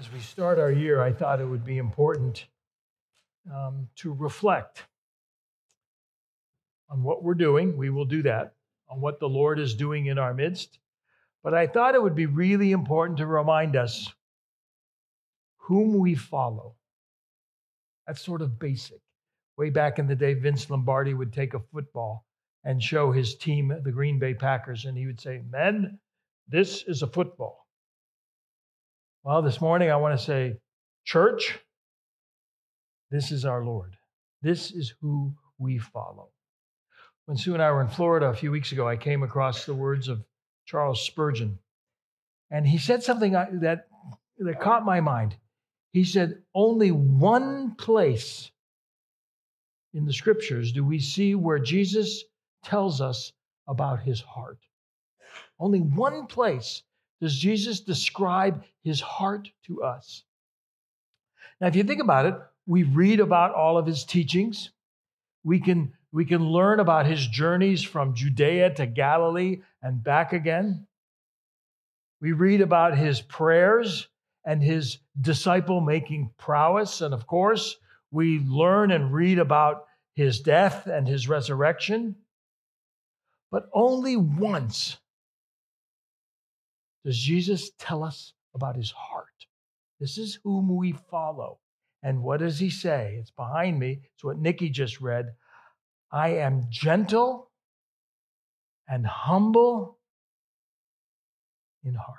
As we start our year, I thought it would be important to reflect on what we're doing. We will do that, on what the Lord is doing in our midst. But I thought it would be really important to remind us whom we follow. That's sort of basic. Way back in the day, Vince Lombardi would take a football and show his team, the Green Bay Packers, and he would say, "Men, this is a football." Well, this morning I want to say, church, this is our Lord. This is who we follow. When Sue and I were in Florida a few weeks ago, I came across the words of Charles Spurgeon. And he said something that caught my mind. He said, only one place in the scriptures do we see where Jesus tells us about his heart. Only one place does Jesus describe his heart to us. Now, if you think about it, we read about all of his teachings. We can learn about his journeys from Judea to Galilee and back again. We read about his prayers and his disciple-making prowess. And of course, we learn and read about his death and his resurrection. But only once does Jesus tell us about his heart. This is whom we follow. And what does he say? It's behind me. It's what Nikki just read. I am gentle and humble in heart.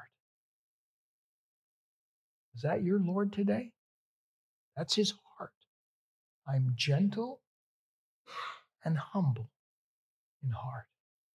Is that your Lord today? That's his heart. I'm gentle and humble in heart.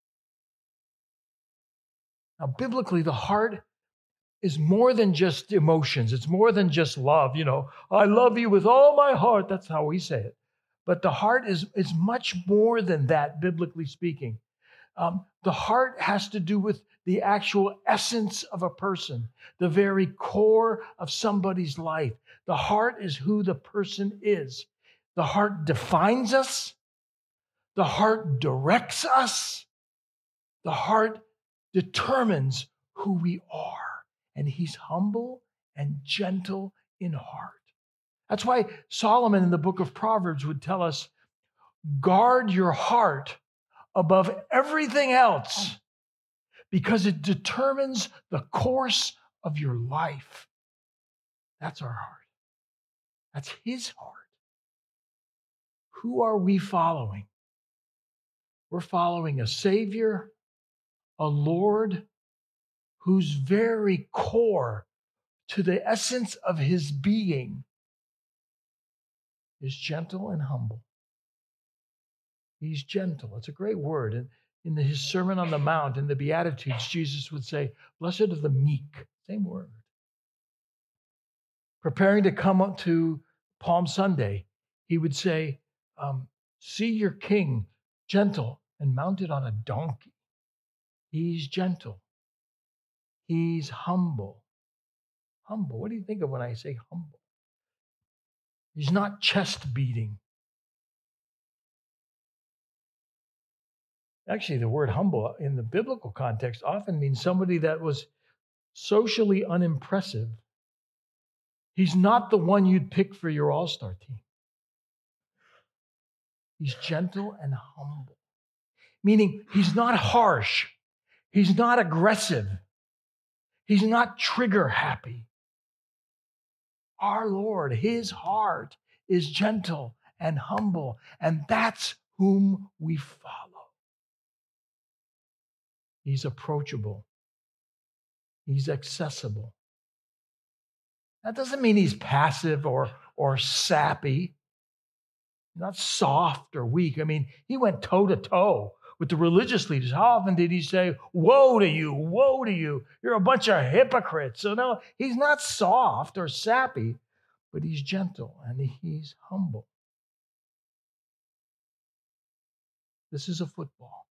Now, biblically, the heart is more than just emotions. It's more than just love. I love you with all my heart. That's how we say it. But the heart is much more than that, biblically speaking. The heart has to do with the actual essence of a person, the very core of somebody's life. The heart is who the person is. The heart defines us. The heart directs us. The heart determines who we are. And he's humble and gentle in heart. That's why Solomon in the book of Proverbs would tell us, guard your heart above everything else, because it determines the course of your life. That's our heart. That's his heart. Who are we following? We're following a Savior, a Lord whose very core, to the essence of his being, is gentle and humble. He's gentle. It's a great word. And in his Sermon on the Mount, in the Beatitudes, Jesus would say, blessed are the meek. Same word. Preparing to come up to Palm Sunday, he would say, see your king, gentle and mounted on a donkey. He's gentle. He's humble. Humble. What do you think of when I say humble? He's not chest beating. Actually, the word humble in the biblical context often means somebody that was socially unimpressive. He's not the one you'd pick for your all-star team. He's gentle and humble, meaning he's not harsh. He's not aggressive. He's not trigger happy. Our Lord, his heart is gentle and humble, and that's whom we follow. He's approachable. He's accessible. That doesn't mean he's passive or sappy, not soft or weak. I mean, he went toe-to-toe with the religious leaders. How often did he say, woe to you, woe to you, you're a bunch of hypocrites? So no, he's not soft or sappy, but he's gentle and he's humble. This is a football.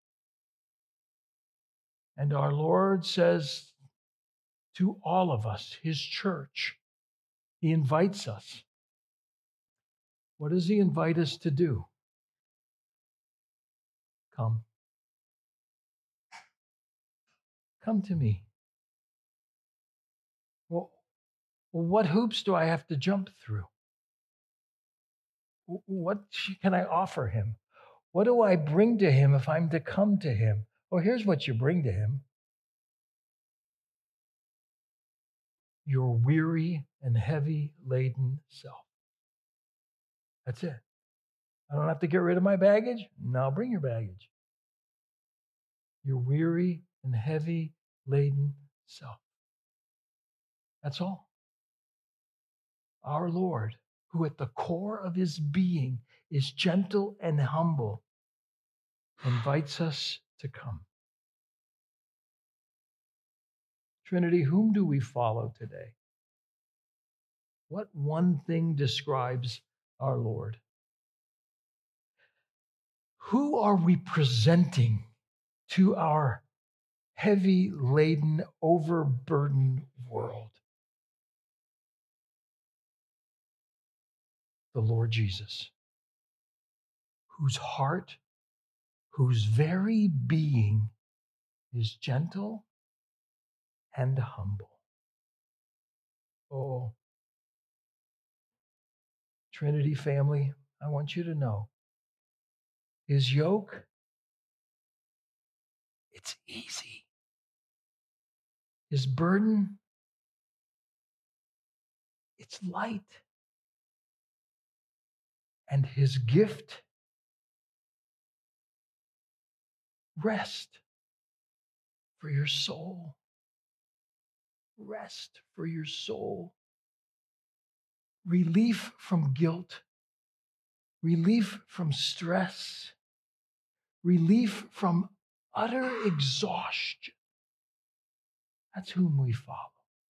And our Lord says to all of us, his church, he invites us. What does he invite us to do? Come. Come to me. Well, Well, what hoops do I have to jump through? What can I offer him? What do I bring to him if I'm to come to him? Well, here's what you bring to him: your weary and heavy laden self. That's it. I don't have to get rid of my baggage. No, bring your baggage. Your weary and heavy laden self. That's all. Our Lord, who at the core of his being is gentle and humble, invites us to come. Trinity, whom do we follow today? What one thing describes our Lord? Who are we presenting to our heavy laden, overburdened world? The Lord Jesus, whose heart, whose very being is gentle and humble. Oh, Trinity family, I want you to know, his yoke, it's easy. His burden, it's light. And his gift, rest for your soul. Rest for your soul. Relief from guilt. Relief from stress. Relief from utter exhaustion. That's whom we follow.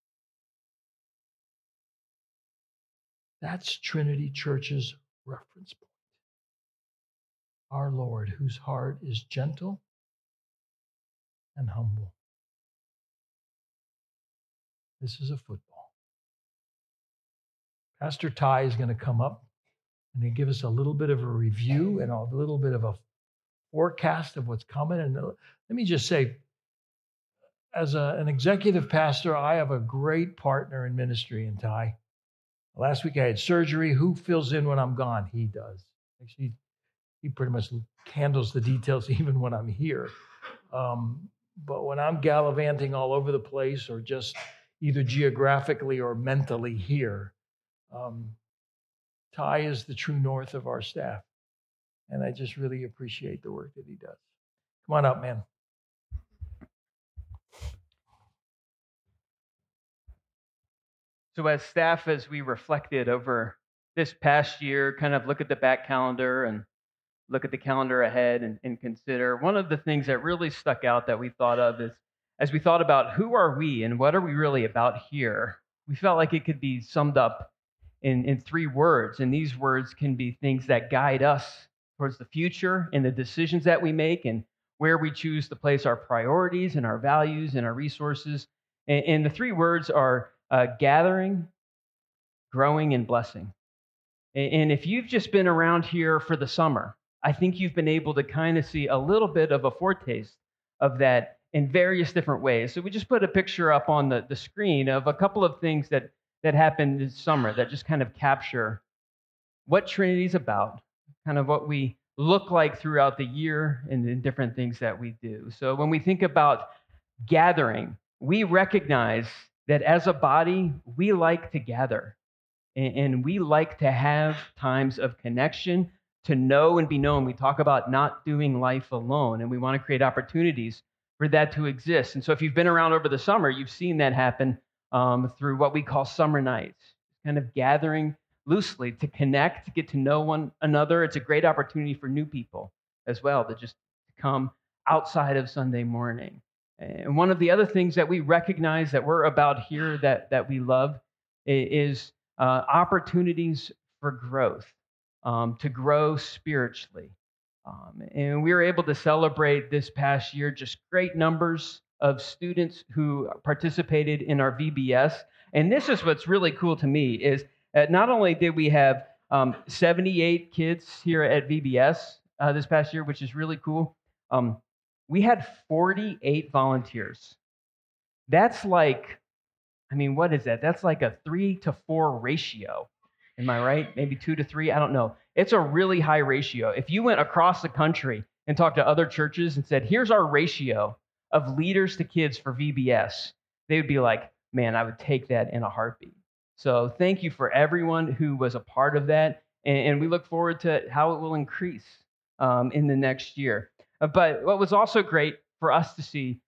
That's Trinity Church's reference point. Our Lord, whose heart is gentle and humble. This is a football. Pastor Ty is going to come up and he'll give us a little bit of a review and a little bit of a forecast of what's coming. And let me just say, as an executive pastor, I have a great partner in ministry in Ty. Last week I had surgery. Who fills in when I'm gone? He does. Actually, he pretty much handles the details even when I'm here. But when I'm gallivanting all over the place or just either geographically or mentally here, Ty is the true north of our staff. And I just really appreciate the work that he does. Come on up, man. So as staff, as we reflected over this past year, kind of look at the back calendar and look at the calendar ahead and consider, one of the things that really stuck out that we thought of is, as we thought about who are we and what are we really about here, we felt like it could be summed up in 3 words. And these words can be things that guide us towards the future and the decisions that we make and where we choose to place our priorities and our values and our resources. And the 3 words are gathering, growing, and blessing. And if you've just been around here for the summer, I think you've been able to kind of see a little bit of a foretaste of that in various different ways. So we just put a picture up on the screen of a couple of things that happened this summer that just kind of capture what Trinity's about, kind of what we look like throughout the year and the different things that we do. So when we think about gathering, we recognize that as a body, we like to gather. And we like to have times of connection, to know and be known. We talk about not doing life alone, and we want to create opportunities for that to exist. And so if you've been around over the summer, you've seen that happen through what we call summer nights, kind of gathering loosely to connect, to get to know one another. It's a great opportunity for new people as well to just come outside of Sunday morning. And one of the other things that we recognize that we're about here that we love is opportunities for growth, to grow spiritually. And we were able to celebrate this past year just great numbers of students who participated in our VBS. And this is what's really cool to me is not only did we have 78 kids here at VBS this past year, which is really cool, we had 48 volunteers. That's like I mean, what is that? That's like a 3-to-4 ratio. Am I right? Maybe 2-to-3? I don't know. It's a really high ratio. If you went across the country and talked to other churches and said, here's our ratio of leaders to kids for VBS, they would be like, man, I would take that in a heartbeat. So thank you for everyone who was a part of that. And we look forward to how it will increase in the next year. But what was also great for us to see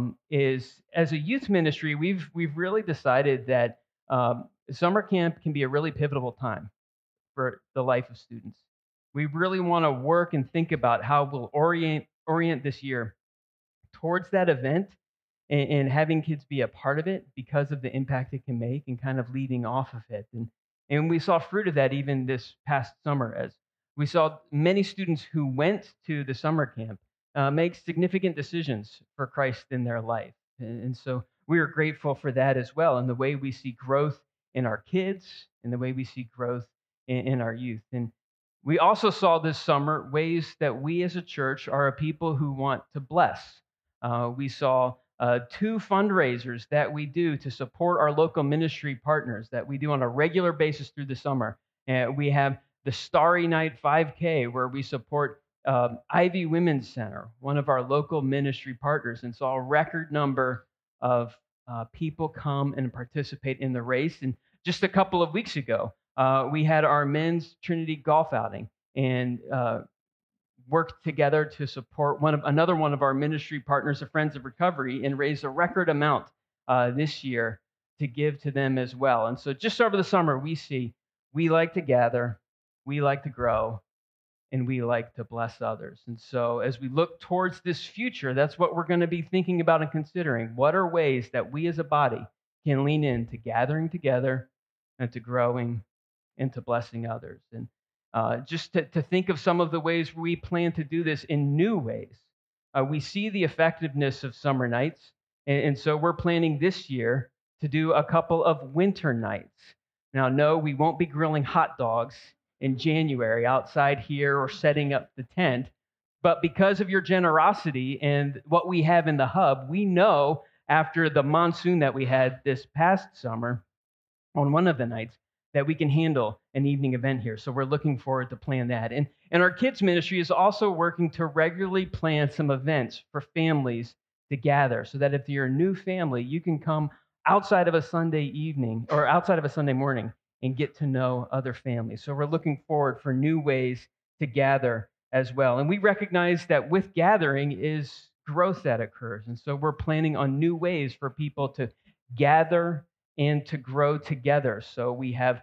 is as a youth ministry, we've really decided that summer camp can be a really pivotal time for the life of students. We really want to work and think about how we'll orient this year towards that event and having kids be a part of it because of the impact it can make and kind of leading off of it. And we saw fruit of that even this past summer as we saw many students who went to the summer camp make significant decisions for Christ in their life. And so we are grateful for that as well, and the way we see growth in our kids and the way we see growth in our youth. And we also saw this summer ways that we as a church are a people who want to bless. We saw 2 fundraisers that we do to support our local ministry partners that we do on a regular basis through the summer. And we have the Starry Night 5K, where we support Ivy Women's Center, one of our local ministry partners, and saw a record number of people come and participate in the race. And just a couple of weeks ago, we had our men's Trinity golf outing and worked together to support another one of our ministry partners, the Friends of Recovery, and raise a record amount this year to give to them as well. And so just over the summer, we like to gather, we like to grow, and we like to bless others. And so as we look towards this future, that's what we're going to be thinking about and considering. What are ways that we as a body can lean into gathering together and to growing and to blessing others? And just to think of some of the ways we plan to do this in new ways. We see the effectiveness of summer nights, and so we're planning this year to do a couple of winter nights. Now, no, we won't be grilling hot dogs in January outside here or setting up the tent, but because of your generosity and what we have in the hub, we know after the monsoon that we had this past summer on one of the nights, that we can handle an evening event here. So we're looking forward to plan that. And our kids ministry is also working to regularly plan some events for families to gather so that if you're a new family, you can come outside of a Sunday evening or outside of a Sunday morning and get to know other families. So we're looking forward for new ways to gather as well. And we recognize that with gathering is growth that occurs. And so we're planning on new ways for people to gather and to grow together. So we have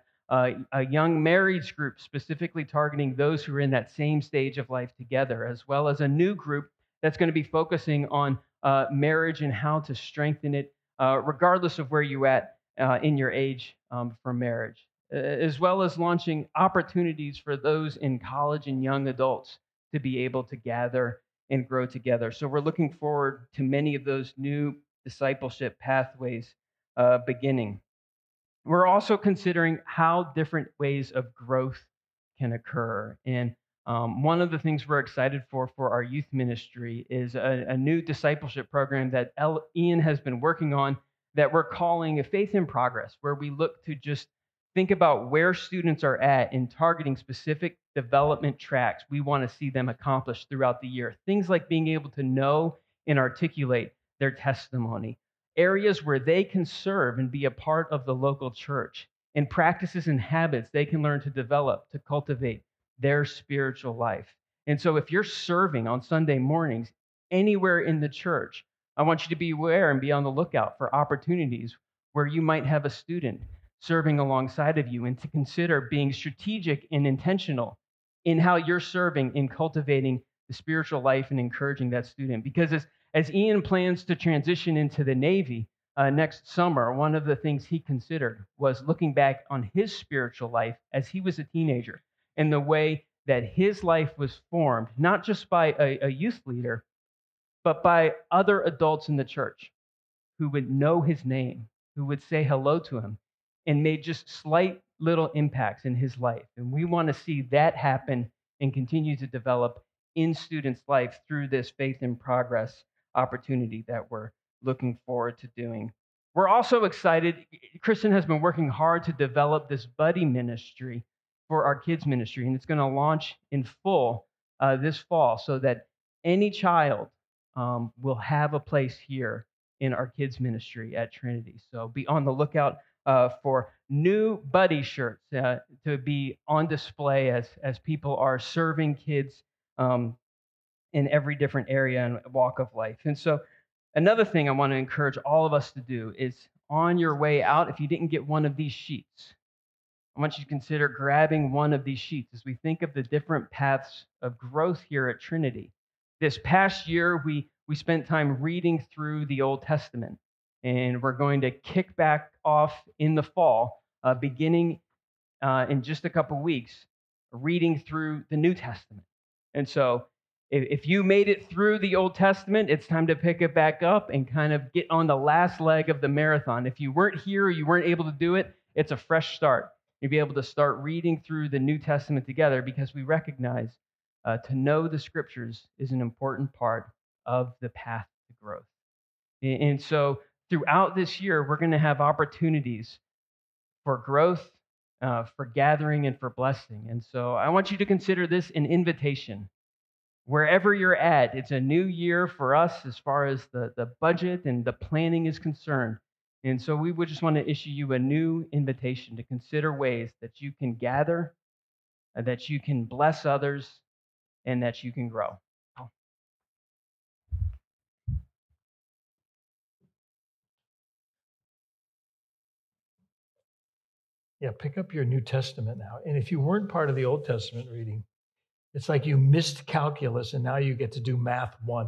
a young marriage group specifically targeting those who are in that same stage of life together, as well as a new group that's going to be focusing on marriage and how to strengthen it, regardless of where you're at in your age for marriage, as well as launching opportunities for those in college and young adults to be able to gather and grow together. So we're looking forward to many of those new discipleship pathways beginning. We're also considering how different ways of growth can occur. And one of the things we're excited for our youth ministry is a new discipleship program that Ian has been working on that we're calling a Faith in Progress, where we look to just think about where students are at in targeting specific development tracks we want to see them accomplish throughout the year. Things like being able to know and articulate their testimony, areas where they can serve and be a part of the local church, and practices and habits they can learn to develop to cultivate their spiritual life. And so if you're serving on Sunday mornings anywhere in the church, I want you to be aware and be on the lookout for opportunities where you might have a student serving alongside of you, and to consider being strategic and intentional in how you're serving in cultivating the spiritual life and encouraging that student. Because as Ian plans to transition into the Navy next summer, one of the things he considered was looking back on his spiritual life as he was a teenager and the way that his life was formed, not just by a youth leader, but by other adults in the church who would know his name, who would say hello to him, and made just slight little impacts in his life. And we want to see that happen and continue to develop in students' life through this Faith in Progress opportunity that we're looking forward to doing. We're also excited. Kristen has been working hard to develop this buddy ministry for our kids' ministry, and it's going to launch in full this fall so that any child will have a place here in our kids' ministry at Trinity. So be on the lookout for new buddy shirts to be on display as people are serving kids in every different area and walk of life. And so another thing I want to encourage all of us to do is on your way out, if you didn't get one of these sheets, I want you to consider grabbing one of these sheets as we think of the different paths of growth here at Trinity. This past year, we spent time reading through the Old Testament, and we're going to kick back off in the fall, beginning in just a couple weeks, reading through the New Testament. And so if you made it through the Old Testament, it's time to pick it back up and kind of get on the last leg of the marathon. If you weren't here or you weren't able to do it, it's a fresh start. You'll be able to start reading through the New Testament together because we recognize to know the Scriptures is an important part of the path to growth. And so throughout this year, we're going to have opportunities for growth, for gathering, and for blessing. And so I want you to consider this an invitation. Wherever you're at, it's a new year for us as far as the budget and the planning is concerned. And so we would just want to issue you a new invitation to consider ways that you can gather, that you can bless others, and that you can grow. Yeah, pick up your New Testament now. And if you weren't part of the Old Testament reading, it's like you missed calculus and now you get to do math 1.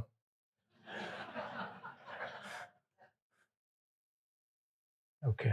Okay.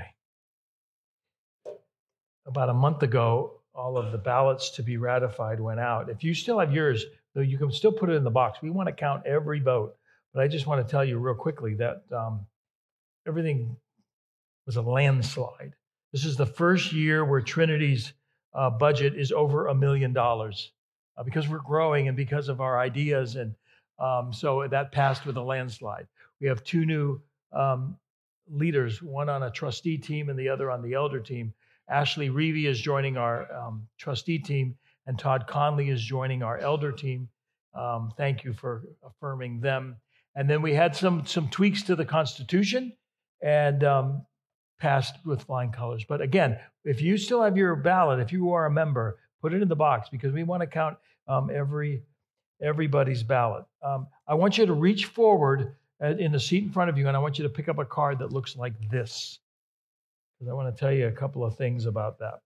About a month ago, all of the ballots to be ratified went out. If you still have yours, though, you can still put it in the box. We want to count every vote. But I just want to tell you real quickly that everything was a landslide. This is the first year where Trinity's budget is over $1 million because we're growing and because of our ideas. And so that passed with a landslide. We have 2 new leaders, one on a trustee team and the other on the elder team. Ashley Reevy is joining our trustee team, and Todd Conley is joining our elder team. Thank you for affirming them. And then we had some tweaks to the Constitution and passed with flying colors. But again, if you still have your ballot, if you are a member, put it in the box because we want to count everybody's ballot. I want you to reach forward in the seat in front of you, and I want you to pick up a card that looks like this, because I want to tell you a couple of things about that.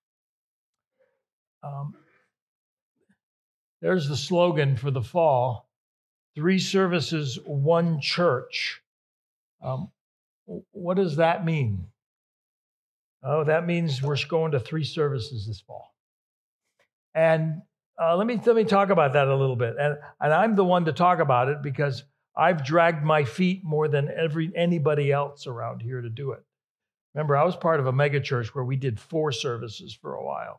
There's the slogan for the fall: 3 services, 1 church. What does that mean? Oh, that means we're going to 3 services this fall. And let me talk about that a little bit. And I'm the one to talk about it because I've dragged my feet more than anybody else around here to do it. Remember, I was part of a mega church where we did 4 services for a while.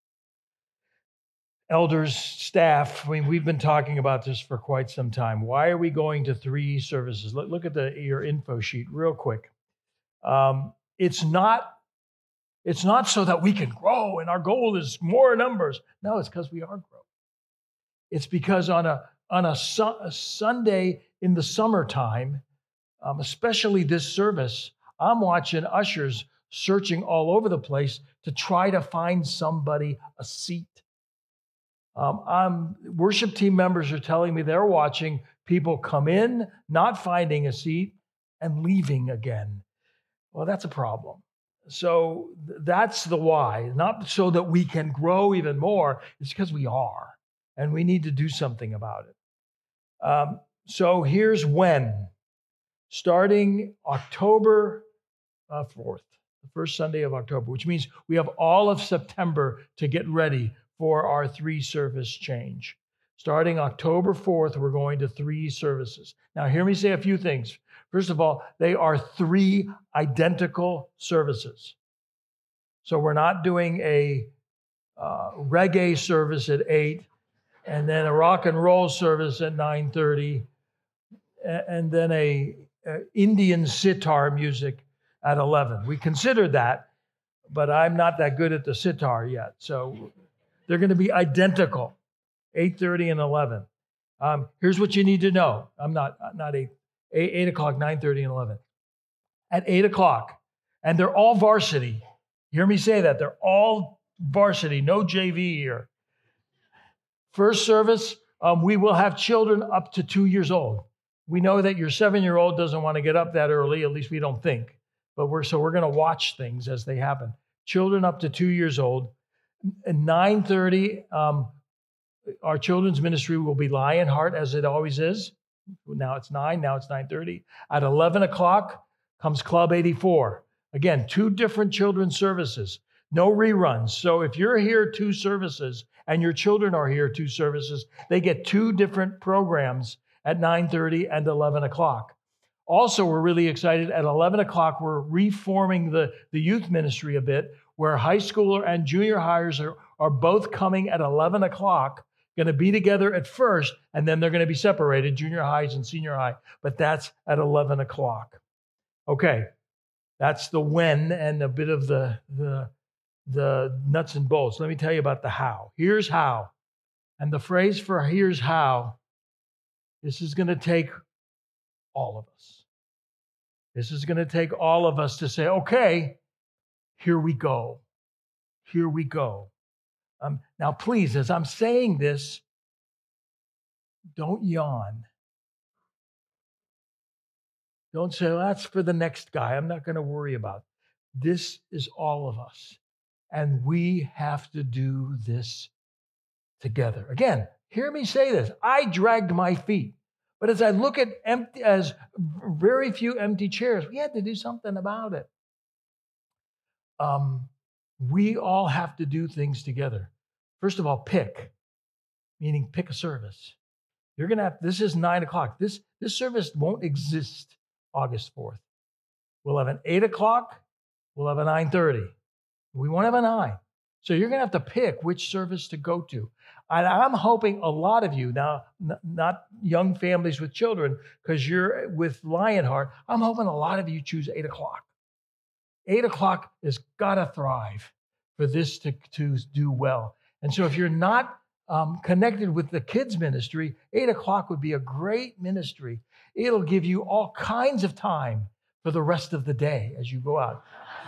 Elders, staff, we've been talking about this for quite some time. Why are we going to 3 services? Look at your info sheet real quick. It's not so that we can grow and our goal is more numbers. No, it's because we are growing. It's because on a Sunday in the summertime, especially this service, I'm watching ushers searching all over the place to try to find somebody a seat. Worship team members are telling me they're watching people come in, not finding a seat, and leaving again. Well, that's a problem. So that's the why. Not so that we can grow even more. It's because we are, and we need to do something about it. So here's when. Starting October 4th, the first Sunday of October, which means we have all of September to get ready for our 3-service change. Starting October 4th, we're going to 3 services. Now, hear me say a few things. First of all, they are 3 identical services. So we're not doing a reggae service at 8, and then a rock and roll service at 9:30, and then a Indian sitar music at 11. We considered that, but I'm not that good at the sitar yet. So they're going to be identical, 8:30 and 11. Here's what you need to know. I'm not 8 o'clock, 9:30 and 11. At 8 o'clock, and they're all varsity. You hear me say that? They're all varsity, no JV here. First service, we will have children up to 2 years old. We know that your 7-year-old doesn't want to get up that early, at least we don't think. But we're going to watch things as they happen. Children up to 2 years old. At 9:30, our children's ministry will be Lionheart, as it always is. Now it's 9, now it's 9:30. At 11 o'clock comes Club 84. Again, 2 different children's services, no reruns. So if you're here 2 services and your children are here 2 services, they get 2 different programs at 9:30 and 11 o'clock. Also, we're really excited. At 11 o'clock, we're reforming the youth ministry a bit, where high schooler and junior hires are both coming at 11 o'clock, going to be together at first, and then they're going to be separated, junior highs and senior high. But that's at 11 o'clock. Okay, that's the when and a bit of the nuts and bolts. Let me tell you about the how. Here's how. And the phrase for here's how, this is going to take all of us. This is going to take all of us to say, okay, here we go. Here we go. Now, please, as I'm saying this, don't yawn. Don't say, well, that's for the next guy. I'm not going to worry about it. This is all of us. And we have to do this together. Again, hear me say this. I dragged my feet. But as I look at very few empty chairs, we had to do something about it. We all have to do things together. First of all, pick, meaning pick a service. You're going to have, this is 9 o'clock. This service won't exist August 4th. We'll have an 8 o'clock. We'll have a 9:30. We won't have a 9. So you're going to have to pick which service to go to. And I'm hoping a lot of you, now, not young families with children, because you're with Lionheart, I'm hoping a lot of you choose 8 o'clock. 8 o'clock has got to thrive for this to do well. And so if you're not connected with the kids ministry, 8 o'clock would be a great ministry. It'll give you all kinds of time for the rest of the day as you go out.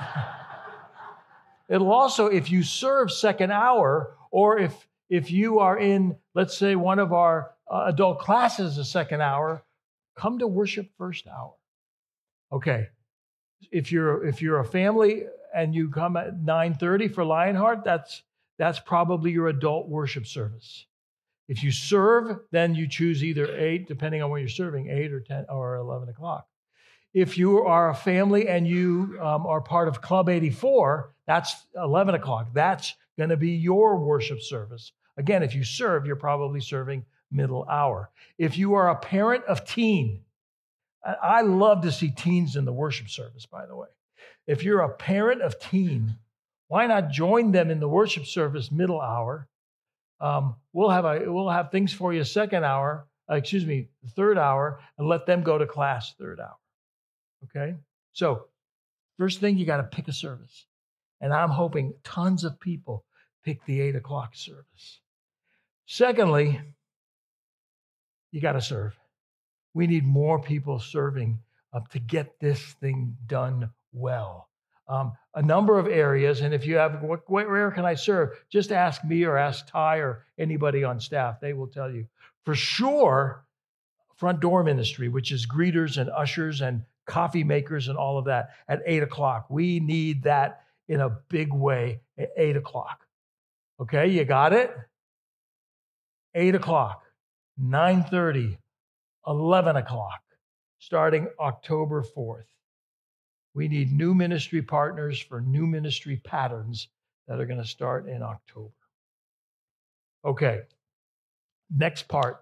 It'll also, if you serve second hour, or if you are in, let's say, one of our adult classes a second hour, come to worship first hour. Okay. If you're a family and you come at 9:30 for Lionheart, that's probably your adult worship service. If you serve, then you choose either 8, depending on what you're serving, 8 or 10 or 11 o'clock. If you are a family and you are part of Club 84, that's 11 o'clock. That's going to be your worship service. Again, if you serve, you're probably serving middle hour. If you are a parent of teen, I love to see teens in the worship service, by the way. If you're a parent of teen, why not join them in the worship service middle hour? We'll have things for you third hour, and let them go to class third hour. Okay? So, first thing, you got to pick a service. And I'm hoping tons of people pick the 8 o'clock service. Secondly, you got to serve. We need more people serving to get this thing done well. A number of areas, and if you have, where can I serve? Just ask me or ask Ty or anybody on staff. They will tell you. For sure, front door ministry, which is greeters and ushers and coffee makers and all of that at 8 o'clock. We need that in a big way at 8 o'clock. Okay, you got it? 8 o'clock, 9:30, 11 o'clock, starting October 4th. We need new ministry partners for new ministry patterns that are going to start in October. Okay, next part.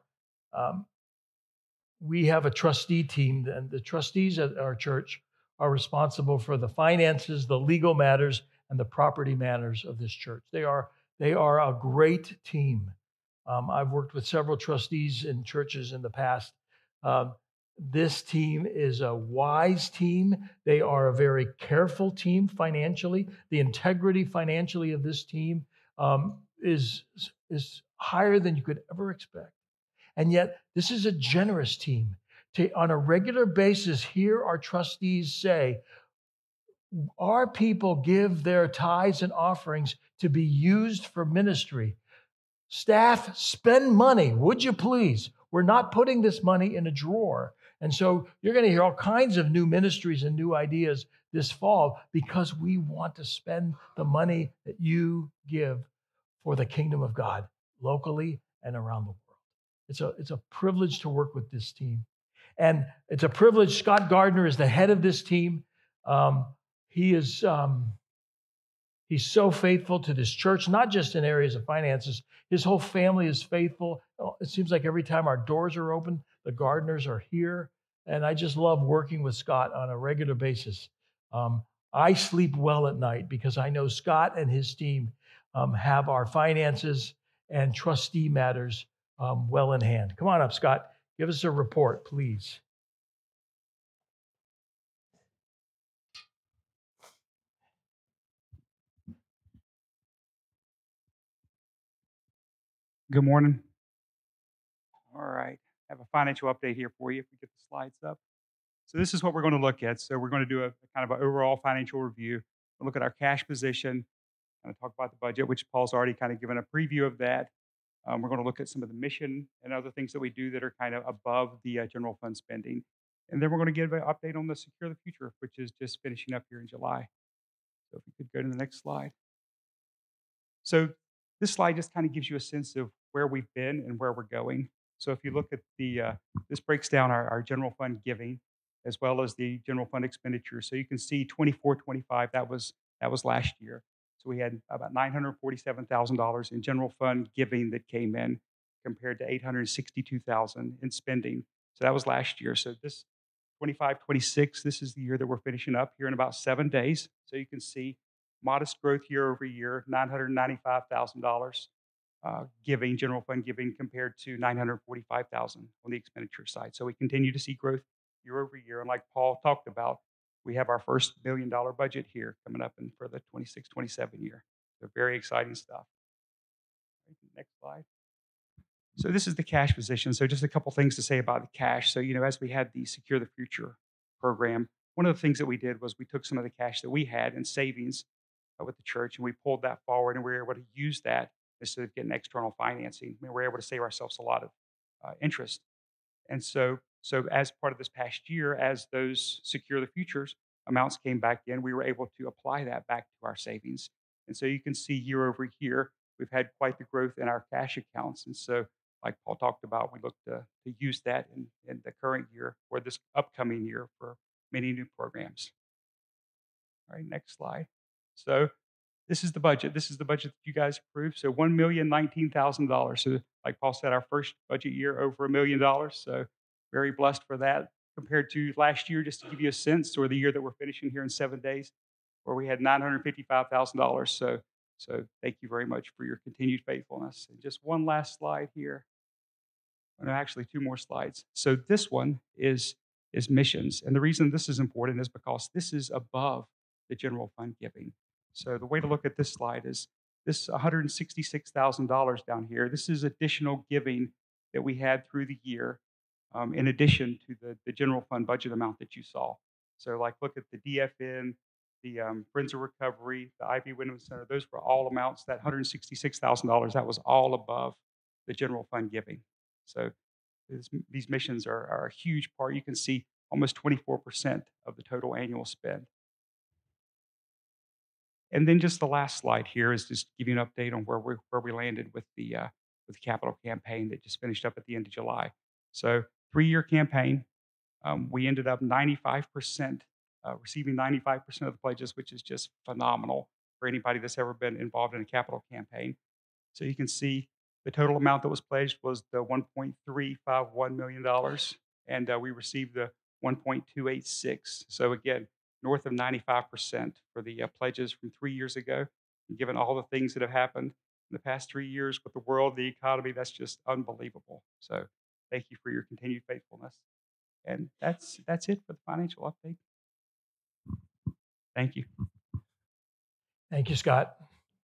We have a trustee team, and the trustees at our church are responsible for the finances, the legal matters, and the property matters of this church. They are a great team. I've worked with several trustees in churches in the past. This team is a wise team. They are a very careful team financially. The integrity financially of this team is higher than you could ever expect. And yet, this is a generous team. On a regular basis, hear our trustees say, our people give their tithes and offerings to be used for ministry. Staff, spend money, would you please? We're not putting this money in a drawer. And so you're going to hear all kinds of new ministries and new ideas this fall because we want to spend the money that you give for the kingdom of God locally and around the world. It's a privilege to work with this team. And it's a privilege. Scott Gardner is the head of this team. He is he's so faithful to this church, not just in areas of finances. His whole family is faithful. It seems like every time our doors are open, the Gardners are here. And I just love working with Scott on a regular basis. I sleep well at night because I know Scott and his team have our finances and trustee matters well in hand. Come on up, Scott. Give us a report, please. Good morning. All right. I have a financial update here for you if we get the slides up. So this is what we're going to look at. So we're going to do a kind of an overall financial review. We'll look at our cash position, kind of talk about the budget, which Paul's already kind of given a preview of that. We're going to look at some of the mission and other things that we do that are kind of above the general fund spending. And then we're going to give an update on the Secure the Future, which is just finishing up here in July. So if we could go to the next slide. So this slide just kind of gives you a sense of where we've been and where we're going. So if you look at this breaks down our general fund giving as well as the general fund expenditure. So you can see 24-25, that was last year. So we had about $947,000 in general fund giving that came in compared to $862,000 in spending. So that was last year. So this 25-26, this is the year that we're finishing up here in about 7 days. So you can see modest growth year over year, $995,000 giving, general fund giving, compared to $945,000 on the expenditure side. So we continue to see growth year over year. And like Paul talked about, we have our first $1 million budget here coming up for the 26-27 year. So very exciting stuff. Next slide. So this is the cash position. So just a couple things to say about the cash. So, as we had the Secure the Future program, one of the things that we did was we took some of the cash that we had in savings with the church and we pulled that forward and we were able to use that instead of getting external financing. We were able to save ourselves a lot of interest. And so as part of this past year, as those Secure the Futures amounts came back in, we were able to apply that back to our savings. And so you can see year over year, we've had quite the growth in our cash accounts. And so like Paul talked about, we look to use that in the current year or this upcoming year for many new programs. All right, next slide. So this is the budget. This is the budget that you guys approved. So $1,019,000. So like Paul said, our first budget year over $1 million. So very blessed for that compared to last year, just to give you a sense, or the year that we're finishing here in 7 days, where we had $955,000. So thank you very much for your continued faithfulness. And just one last slide here. No, actually, 2 more slides. So this one is missions. And the reason this is important is because this is above the general fund giving. So the way to look at this slide is this $166,000 down here. This is additional giving that we had through the year in addition to the general fund budget amount that you saw. So like look at the DFN, the Friends of Recovery, the Ivy Wyndham Center. Those were all amounts, that $166,000, that was all above the general fund giving. So these missions are a huge part. You can see almost 24% of the total annual spend. And then just the last slide here is just give you an update on where we landed with the capital campaign that just finished up at the end of July. So 3-year campaign, we ended up 95%, receiving 95% of the pledges, which is just phenomenal for anybody that's ever been involved in a capital campaign. So you can see the total amount that was pledged was the $1.351 million, and we received the 1.286. So again, north of 95% for the pledges from 3 years ago. And given all the things that have happened in the past 3 years with the world, the economy, that's just unbelievable. So thank you for your continued faithfulness. And that's it for the financial update. Thank you. Thank you, Scott.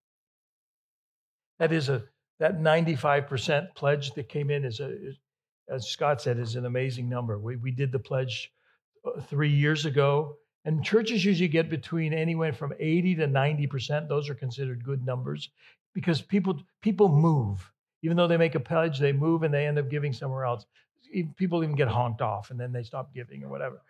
That 95% pledge that came in is as Scott said, is an amazing number. We did the pledge 3 years ago, and churches usually get between anywhere from 80 to 90%. Those are considered good numbers because people move. Even though they make a pledge, they move and they end up giving somewhere else. People even get honked off and then they stop giving or whatever.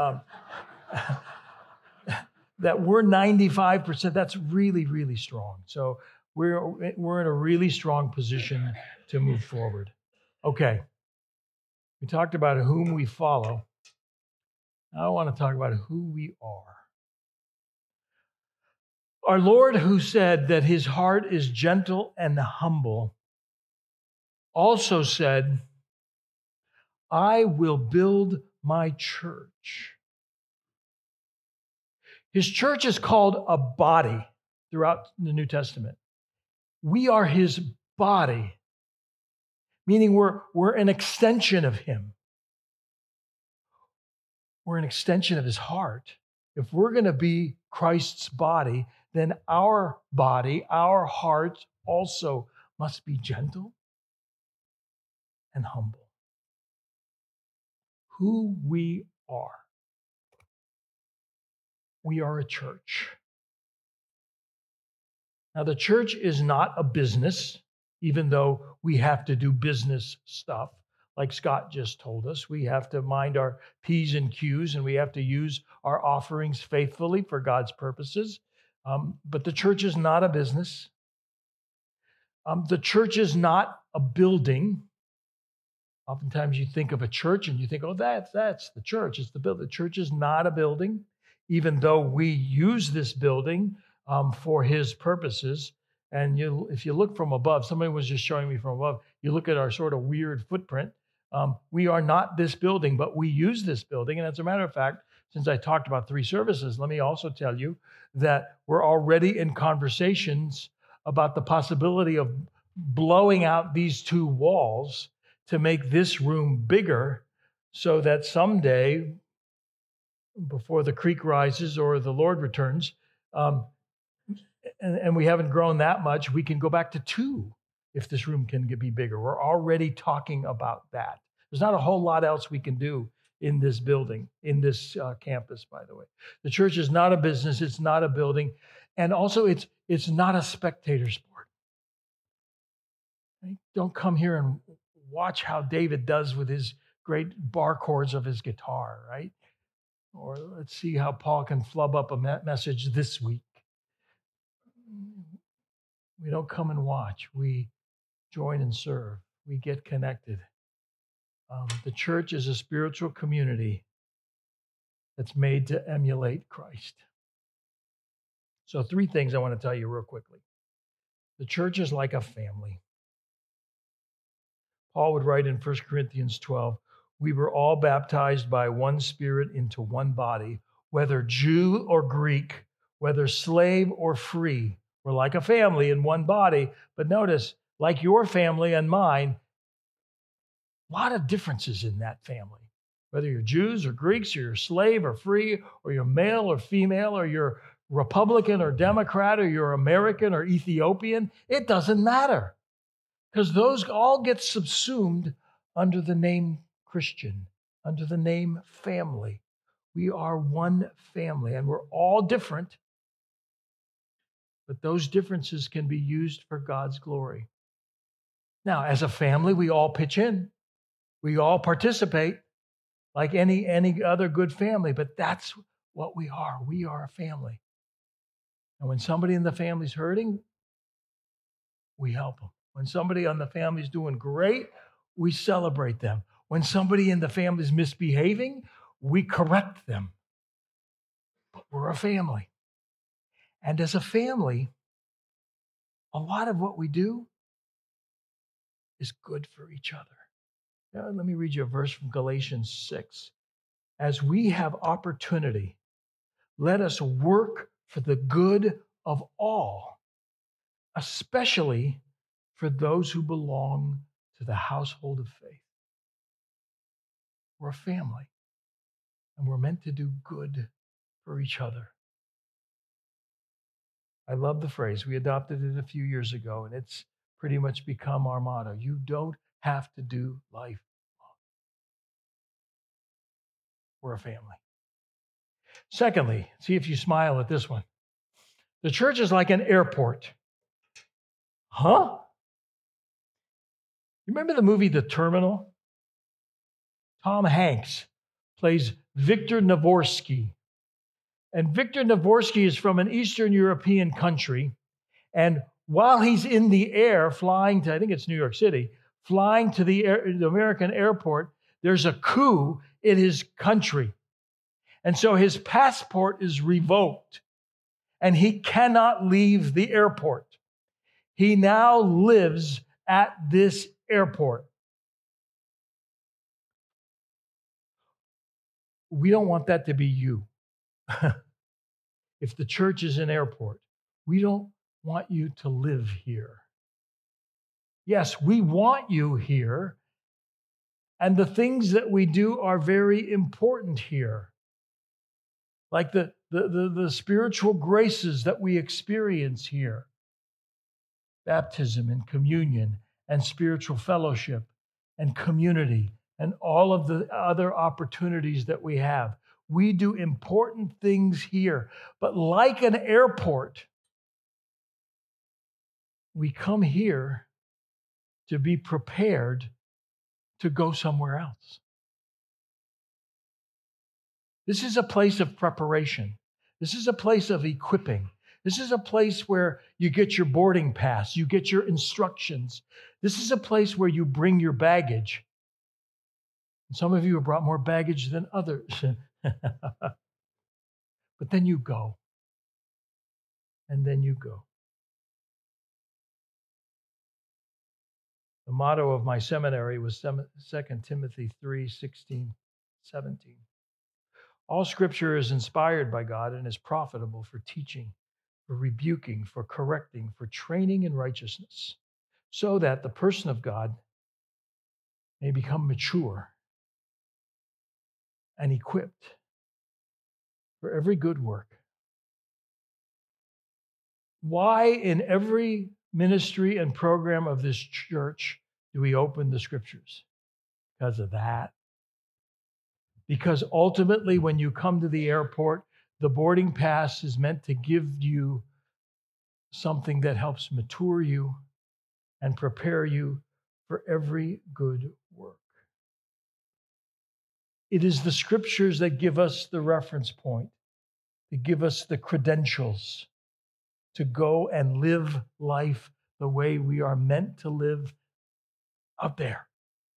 That we're 95%, that's really, really strong. So we're in a really strong position to move forward. Okay. We talked about whom we follow. Now I want to talk about who we are. Our Lord, who said that his heart is gentle and humble, also said, I will build my church. His church is called a body throughout the New Testament. We are his body, meaning we're an extension of him. We're an extension of his heart. If we're going to be Christ's body, then our body, our heart also must be gentle and humble. Who we are. We are a church. Now, the church is not a business, even though we have to do business stuff. Like Scott just told us, we have to mind our P's and Q's, and we have to use our offerings faithfully for God's purposes. But the church is not a business. The church is not a building. Oftentimes you think of a church and you think, oh, that's the church. It's the building. The church is not a building, even though we use this building for his purposes. And if you look from above, somebody was just showing me from above, you look at our sort of weird footprint. We are not this building, but we use this building. And as a matter of fact, since I talked about 3 services, let me also tell you that we're already in conversations about the possibility of blowing out these 2 walls to make this room bigger so that someday, before the creek rises or the Lord returns, and we haven't grown that much, we can go back to 2 if this room can be bigger. We're already talking about that. There's not a whole lot else we can do in this building, in this campus, by the way. The church is not a business. It's not a building. And also, it's not a spectator sport. Right? Don't come here and watch how David does with his great bar chords of his guitar, right? Or let's see how Paul can flub up a message this week. We don't come and watch. We join and serve. We get connected. The church is a spiritual community that's made to emulate Christ. So 3 things I want to tell you real quickly. The church is like a family. Paul would write in 1 Corinthians 12, we were all baptized by one Spirit into one body, whether Jew or Greek, whether slave or free. We're like a family in one body. But notice, like your family and mine, a lot of differences in that family. Whether you're Jews or Greeks, or you're slave or free, or you're male or female, or you're Republican or Democrat, or you're American or Ethiopian, it doesn't matter. Because those all get subsumed under the name Christian, under the name family. We are one family, and we're all different, but those differences can be used for God's glory. Now, as a family, we all pitch in. We all participate like any other good family, but that's what we are. We are a family. And when somebody in the family's hurting, we help them. When somebody on the family's doing great, we celebrate them. When somebody in the family's misbehaving, we correct them. But we're a family. And as a family, a lot of what we do is good for each other. Now, let me read you a verse from Galatians 6. As we have opportunity, let us work for the good of all, especially for those who belong to the household of faith. We're a family. And we're meant to do good for each other. I love the phrase. We adopted it a few years ago, and it's pretty much become our motto. You don't have to do life alone. We're a family. Secondly, see if you smile at this one. The church is like an airport. Huh? You remember the movie The Terminal? Tom Hanks plays Viktor Navorsky. And Viktor Navorsky is from an Eastern European country. And while he's in the air flying to, I think it's New York City, flying to the American airport, there's a coup in his country. And so his passport is revoked and he cannot leave the airport. He now lives at this airport. We don't want that to be you. If the church is an airport, we don't want you to live here. Yes, we want you here, and the things that we do are very important here. Like the spiritual graces that we experience here. Baptism and communion and spiritual fellowship and community and all of the other opportunities that we have. We do important things here. But like an airport, we come here to be prepared to go somewhere else. This is a place of preparation. This is a place of equipping. This is a place where you get your boarding pass, you get your instructions. This is a place where you bring your baggage. And some of you have brought more baggage than others. But then you go. And then you go. The motto of my seminary was 2 Timothy 3:16, 17. All scripture is inspired by God and is profitable for teaching, for rebuking, for correcting, for training in righteousness, so that the person of God may become mature and equipped for every good work. Why in every ministry and program of this church do we open the scriptures? Because of that. Because ultimately, when you come to the airport, the boarding pass is meant to give you something that helps mature you and prepare you for every good work. It is the scriptures that give us the reference point, that give us the credentials to go and live life the way we are meant to live up there.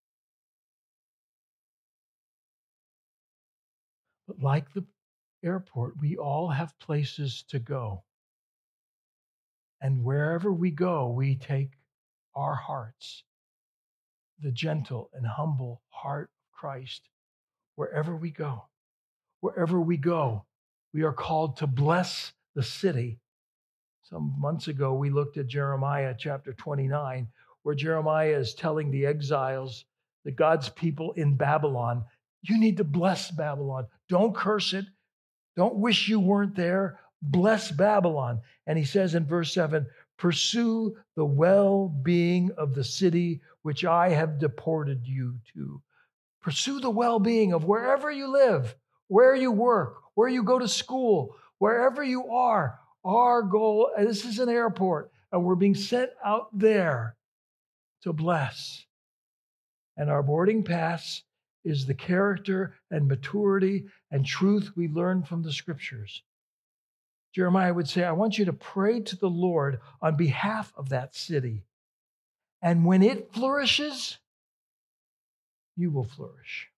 But like the airport, we all have places to go. And wherever we go, we take our hearts, the gentle and humble heart of Christ, wherever we go. Wherever we go, we are called to bless the city. Some months ago, we looked at Jeremiah chapter 29, where Jeremiah is telling the exiles, the God's people in Babylon, you need to bless Babylon. Don't curse it. Don't wish you weren't there. Bless Babylon. And he says in verse 7, pursue the well-being of the city which I have deported you to. Pursue the well-being of wherever you live, where you work, where you go to school, wherever you are. Our goal, and this is an airport, and we're being sent out there to bless. And our boarding pass is the character and maturity and truth we learn from the scriptures. Jeremiah would say, I want you to pray to the Lord on behalf of that city. And when it flourishes, you will flourish.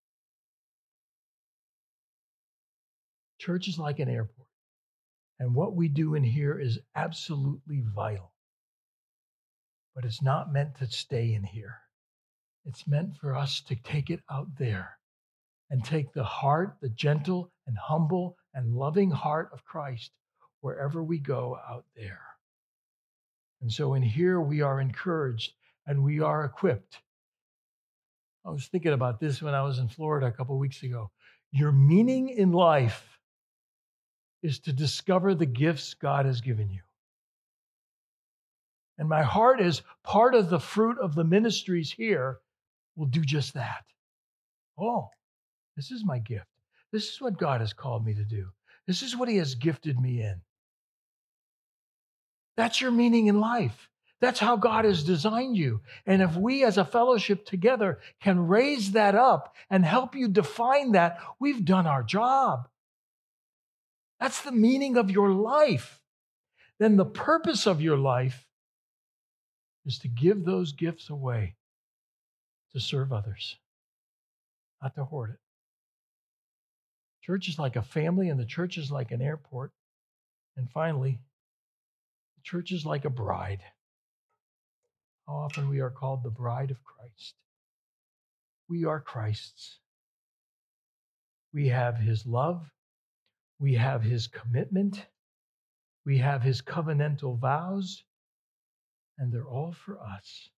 Church is like an airport. And what we do in here is absolutely vital. But it's not meant to stay in here. It's meant for us to take it out there and take the heart, the gentle and humble and loving heart of Christ wherever we go out there. And so in here we are encouraged and we are equipped. I was thinking about this when I was in Florida a couple of weeks ago. Your meaning in life is to discover the gifts God has given you. And my heart is part of the fruit of the ministries here will do just that. Oh, this is my gift. This is what God has called me to do. This is what He has gifted me in. That's your meaning in life. That's how God has designed you. And if we as a fellowship together can raise that up and help you define that, we've done our job. That's the meaning of your life. Then the purpose of your life is to give those gifts away to serve others, not to hoard it. Church is like a family, and the church is like an airport. And finally, the church is like a bride. How often we are called the bride of Christ. We are Christ's. We have His love. We have His commitment. We have His covenantal vows. And they're all for us.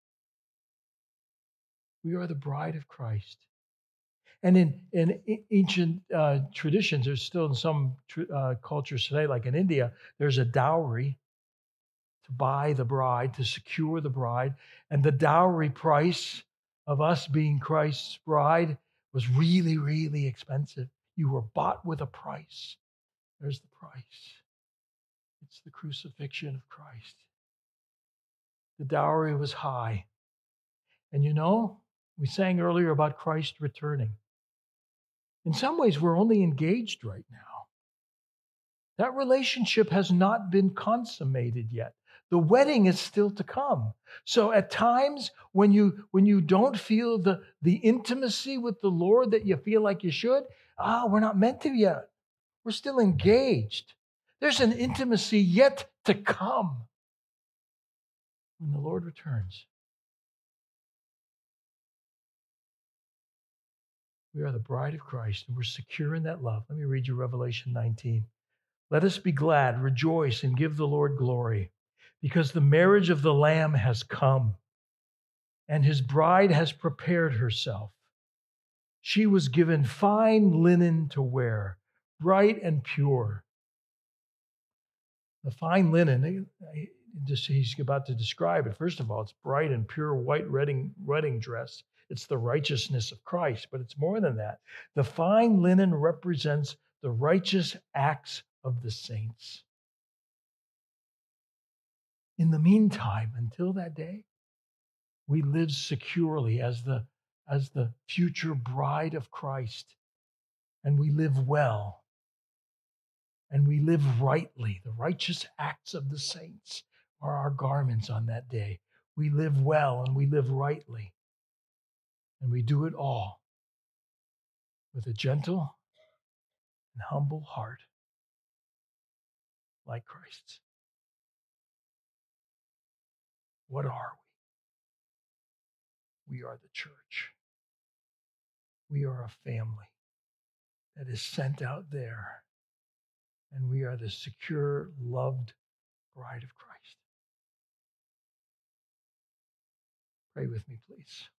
We are the bride of Christ. And in ancient traditions, there's still in some cultures today, like in India, there's a dowry to buy the bride, to secure the bride. And the dowry price of us being Christ's bride was really, really expensive. You were bought with a price. There's the price. It's the crucifixion of Christ. The dowry was high. And you know, we sang earlier about Christ returning. In some ways, we're only engaged right now. That relationship has not been consummated yet. The wedding is still to come. So at times when you don't feel the intimacy with the Lord that you feel like you should, we're not meant to yet. We're still engaged. There's an intimacy yet to come when the Lord returns. We are the bride of Christ, and we're secure in that love. Let me read you Revelation 19. Let us be glad, rejoice, and give the Lord glory, because the marriage of the Lamb has come, and His bride has prepared herself. She was given fine linen to wear, bright and pure. The fine linen, he's about to describe it. First of all, it's bright and pure white wedding dress. It's the righteousness of Christ, but it's more than that. The fine linen represents the righteous acts of the saints. In the meantime, until that day, we live securely as the future bride of Christ, and we live well, and we live rightly. The righteous acts of the saints are our garments on that day. We live well and we live rightly, and we do it all with a gentle and humble heart like Christ's. What are we? We are the church. We are a family that is sent out there, and we are the secure, loved bride of Christ. Pray with me, please.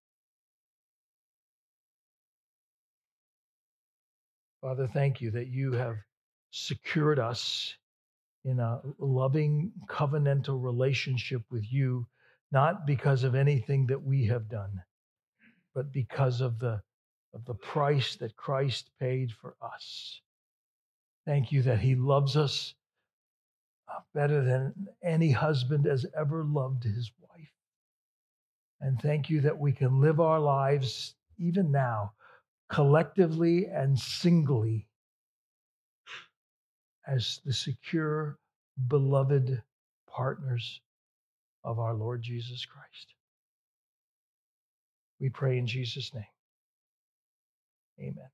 Father, thank you that you have secured us in a loving covenantal relationship with you, not because of anything that we have done, but because of the price that Christ paid for us. Thank you that He loves us better than any husband has ever loved his wife. And thank you that we can live our lives even now, collectively and singly, as the secure, beloved partners of our Lord Jesus Christ. We pray in Jesus' name. Amen.